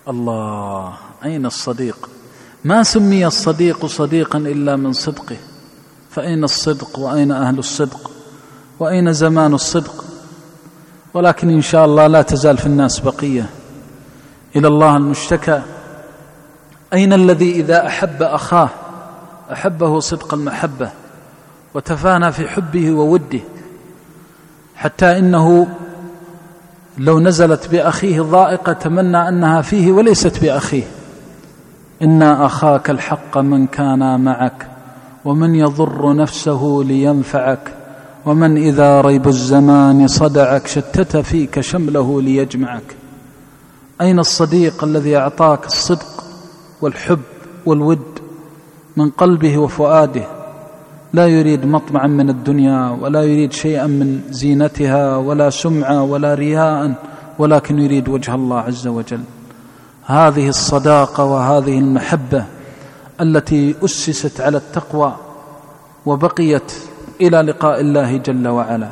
الله، أين الصديق؟ ما سمي الصديق صديقا إلا من صدقه، فأين الصدق وأين أهل الصدق وأين زمان الصدق؟ ولكن إن شاء الله لا تزال في الناس بقية. إلى الله المشتكى. أين الذي إذا أحب أخاه أحبه صدق المحبة وتفانى في حبه ووده، حتى إنه لو نزلت بأخيه ضائقة تمنى أنها فيه وليست بأخيه. إنا أخاك الحق من كان معك ومن يضر نفسه لينفعك ومن إذا ريب الزمان صدعك شتت فيك شمله ليجمعك. أين الصديق الذي أعطاك الصدق والحب والود من قلبه وفؤاده، لا يريد مطمعا من الدنيا ولا يريد شيئا من زينتها ولا سمعة ولا رياء، ولكن يريد وجه الله عز وجل. هذه الصداقة وهذه المحبة التي أسست على التقوى وبقيت إلى لقاء الله جل وعلا.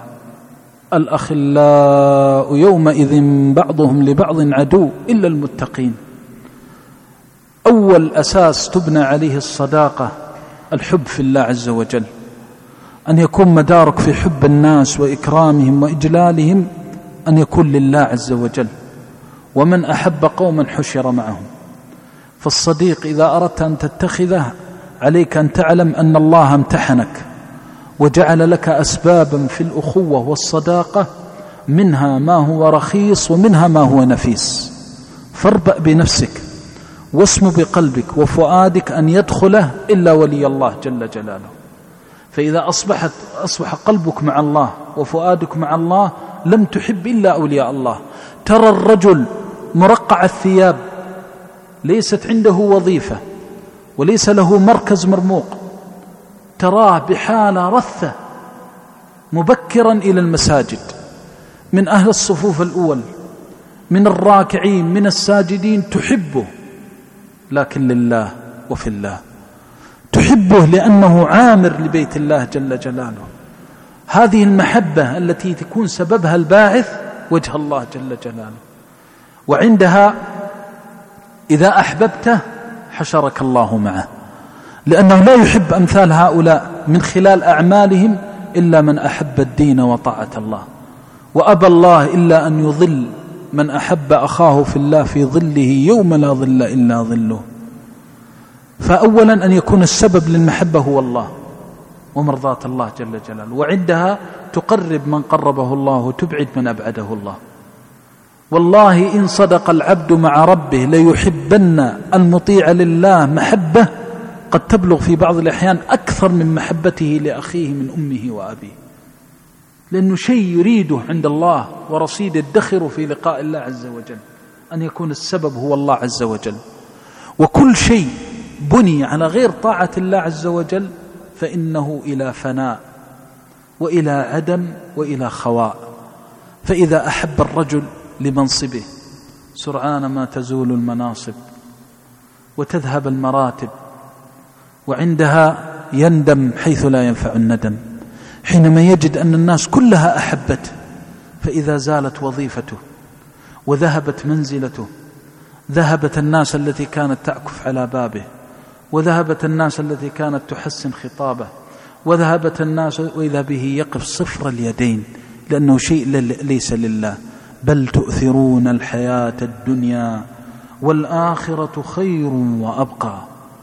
الأخلاء يومئذ بعضهم لبعض عدو إلا المتقين. أول أساس تبنى عليه الصداقة الحب في الله عز وجل، أن يكون مدارك في حب الناس وإكرامهم وإجلالهم أن يكون لله عز وجل. ومن أحب قوما حشر معهم. فالصديق إذا أردت أن تتخذه عليك أن تعلم أن الله امتحنك وجعل لك أسبابا في الأخوة والصداقة، منها ما هو رخيص ومنها ما هو نفيس. فاربأ بنفسك واسم بقلبك وفؤادك أن يدخله إلا ولي الله جل جلاله. فإذا أصبح قلبك مع الله وفؤادك مع الله لم تحب إلا أولياء الله. ترى الرجل مرقع الثياب ليست عنده وظيفة وليس له مركز مرموق، تراه بحالة رثة مبكرا إلى المساجد، من أهل الصفوف الأول، من الراكعين، من الساجدين، تحبه لكن لله وفي الله. تحبه لأنه عامر لبيت الله جل جلاله. هذه المحبة التي تكون سببها الباعث وجه الله جل جلاله. وعندها إذا أحببته حشرك الله معه، لأنه لا يحب أمثال هؤلاء من خلال أعمالهم إلا من أحب الدين وطاعة الله. وأبى الله إلا أن يظل من أحب أخاه في الله في ظله يوم لا ظل إلا ظله. فأولا أن يكون السبب للمحبة هو الله ومرضاة الله جل جلاله. وعندها تقرب من قربه الله وتبعد من أبعده الله. والله إن صدق العبد مع ربه ليحبن المطيع لله محبة قد تبلغ في بعض الأحيان أكثر من محبته لأخيه من أمه وأبيه، لأنه شيء يريده عند الله ورصيد الدخر في لقاء الله عز وجل، أن يكون السبب هو الله عز وجل. وكل شيء بني على غير طاعة الله عز وجل فإنه إلى فناء وإلى عدم وإلى خواء. فإذا أحب الرجل لمنصبه سرعان ما تزول المناصب وتذهب المراتب، وعندها يندم حيث لا ينفع الندم، حينما يجد أن الناس كلها أحبته. فإذا زالت وظيفته وذهبت منزلته، ذهبت الناس التي كانت تعكف على بابه، وذهبت الناس التي كانت تحسن خطابه، وذهبت الناس وإذا به يقف صفر اليدين، لأنه شيء ليس لله. بل تؤثرون الحياة الدنيا والآخرة خير وأبقى.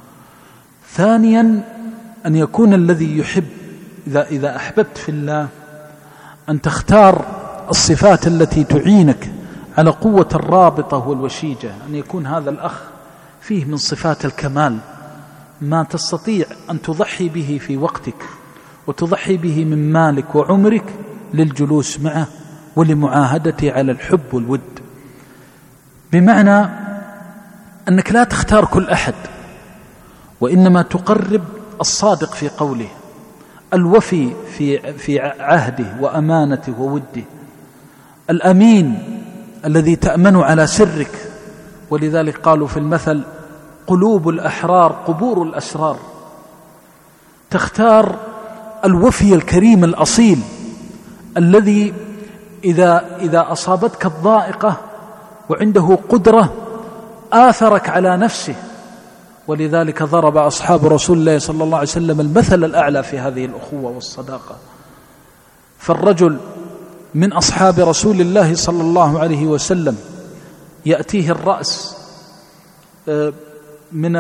ثانيا أن يكون الذي يحب إذا أحببت في الله أن تختار الصفات التي تعينك على قوة الرابطة والوشيجة. أن يكون هذا الأخ فيه من صفات الكمال ما تستطيع أن تضحي به في وقتك وتضحي به من مالك وعمرك للجلوس معه ولمعاهدته على الحب والود. بمعنى أنك لا تختار كل أحد، وإنما تقرب الصادق في قوله، الوفي في عهده وأمانته ووده، الأمين الذي تأمن على سرك. ولذلك قالوا في المثل قلوب الأحرار قبور الأسرار. تختار الوفي الكريم الأصيل الذي إذا أصابتك الضائقة وعنده قدرة آثرك على نفسه. ولذلك ضرب أصحاب رسول الله صلى الله عليه وسلم المثل الأعلى في هذه الأخوة والصداقة. فالرجل من أصحاب رسول الله صلى الله عليه وسلم يأتيه الرأس من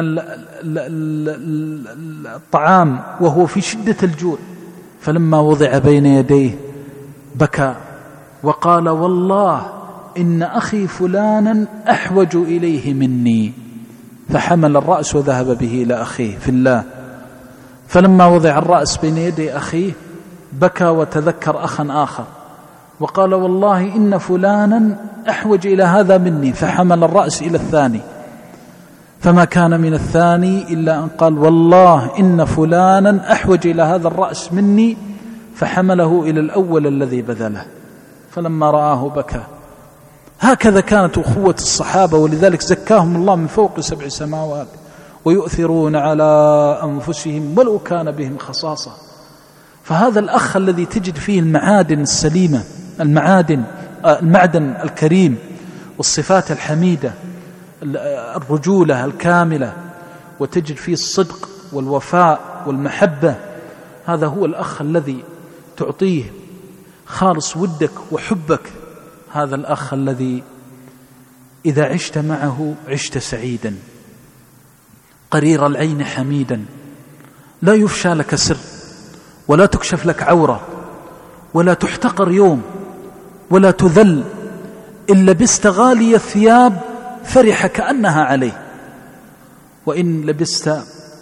الطعام وهو في شدة الجوع، فلما وضع بين يديه بكى وقال: والله إن أخي فلانا أحوج إليه مني. فحمل الرأس وذهب به إلى أخيه في الله. فلما وضع الرأس بين يدي أخيه بكى وتذكر أخا آخر وقال: والله إن فلانا أحوج إلى هذا مني. فحمل الرأس إلى الثاني، فما كان من الثاني إلا أن قال: والله إن فلانا أحوج إلى هذا الرأس مني. فحمله إلى الأول الذي بذله، فلما رآه بكى. هكذا كانت أخوة الصحابة، ولذلك زكاهم الله من فوق 7 سماوات، ويؤثرون على أنفسهم ولو كان بهم خصاصة. فهذا الأخ الذي تجد فيه المعادن السليمة، المعدن الكريم والصفات الحميدة، الرجولة الكاملة، وتجد فيه الصدق والوفاء والمحبة، هذا هو الأخ الذي تعطيه خالص ودك وحبك. هذا الأخ الذي إذا عشت معه عشت سعيدا، قرير العين حميدا، لا يفشى لك سر، ولا تكشف لك عورة، ولا تحتقر يوم، ولا تذل. إن لبست غالي الثياب فرح كأنها عليه، وإن لبست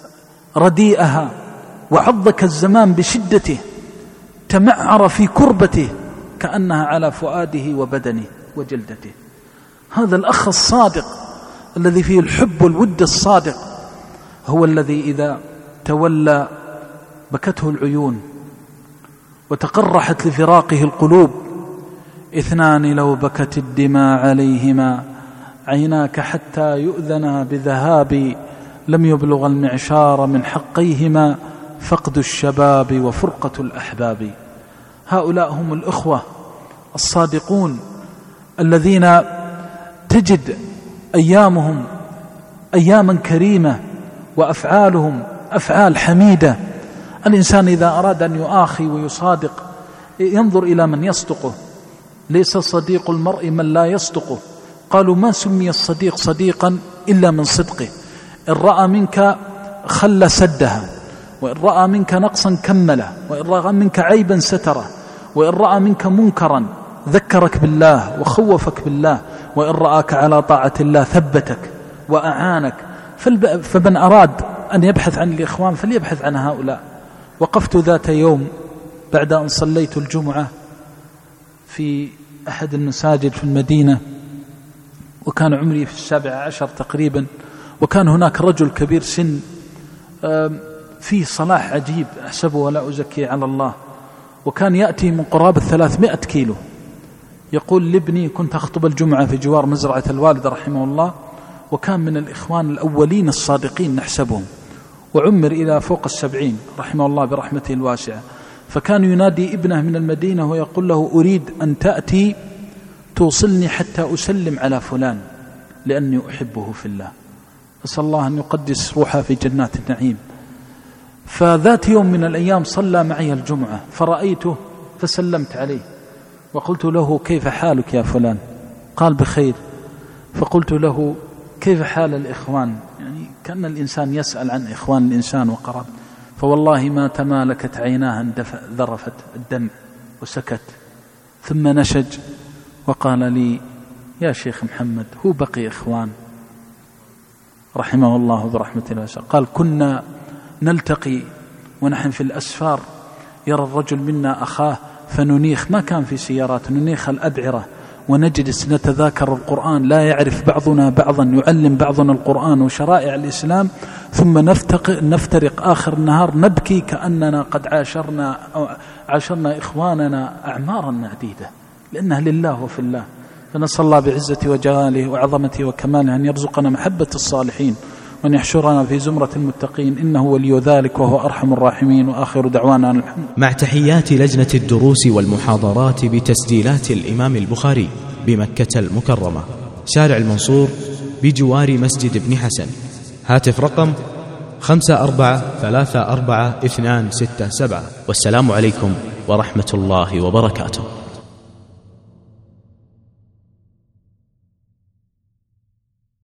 رديئها وعضك الزمان بشدته تمعر في كربته كأنها على فؤاده وبدنه وجلدته. هذا الأخ الصادق الذي فيه الحب والود الصادق هو الذي إذا تولى بكته العيون وتقرحت لفراقه القلوب. 2 لو بكت الدماء عليهما عيناك حتى يؤذنا بذهاب لم يبلغ المعشار من حقيهما فقد الشباب وفرقة الأحباب. هؤلاء هم الإخوة الصادقون الذين تجد أيامهم أياما كريمة وأفعالهم أفعال حميدة. الإنسان إذا أراد أن يؤاخي ويصادق ينظر إلى من يصدقه. ليس صديق المرء من لا يصدقه. قالوا: ما سمي الصديق صديقا إلا من صدقه. إن رأى منك خل سدها، وإن رأى منك نقصا كمله، وإن رأى منك عيبا ستره، وإن رأى منك منكرا ذكرك بالله وخوفك بالله، وإن رآك على طاعة الله ثبتك وأعانك. فمن أراد أن يبحث عن الإخوان فليبحث عن هؤلاء. وقفت ذات يوم بعد أن صليت الجمعة في أحد المساجد في المدينة، وكان عمري في 17 تقريبا، وكان هناك رجل كبير سن فيه صلاح عجيب أحسبه ولا أزكي على الله، وكان يأتي من قرابة 300 كيلو. يقول لابني: كنت أخطب الجمعة في جوار مزرعة الوالد رحمه الله، وكان من الإخوان الأولين الصادقين نحسبهم، وعمر إلى فوق 70 رحمه الله برحمته الواسعة. فكان ينادي ابنه من المدينة ويقول له: أريد أن تأتي توصلني حتى أسلم على فلان لأني أحبه في الله. أسأل الله أن يقدس روحه في جنات النعيم. فذات يوم من الأيام صلى معي الجمعة، فرأيته فسلمت عليه وقلت له: كيف حالك يا فلان؟ قال: بخير. فقلت له: كيف حال الإخوان؟ يعني كأن الإنسان يسأل عن إخوان الإنسان وقرب. فوالله ما تمالكت عيناه أن ذرفت الدمع وسكت، ثم نشج وقال لي: يا شيخ محمد، هو بقي إخوان؟ رحمه الله برحمته الواسعة. قال: كنا نلتقي ونحن في الأسفار، يرى الرجل منا أخاه فننيخ، ما كان في سيارات، ننيخ الأبعرة ونجلس نتذاكر القرآن، لا يعرف بعضنا بعضا، يعلم بعضنا القرآن وشرائع الإسلام، ثم نفترق آخر النهار نبكي كأننا قد عاشرنا إخواننا أعمارا عديدة، لأنها لله وفي الله. فنسأل الله بعزته وجلاله وعظمته وكماله أن يرزقنا محبة الصالحين، وأن يحشرنا في زمرة المتقين، إنه ولي ذلك وهو أرحم الراحمين. وآخر دعوانا الحمد. مع تحيات لجنة الدروس والمحاضرات بتسجيلات الإمام البخاري بمكة المكرمة، شارع المنصور، بجوار مسجد ابن حسن. هاتف رقم 54344267. والسلام عليكم ورحمة الله وبركاته.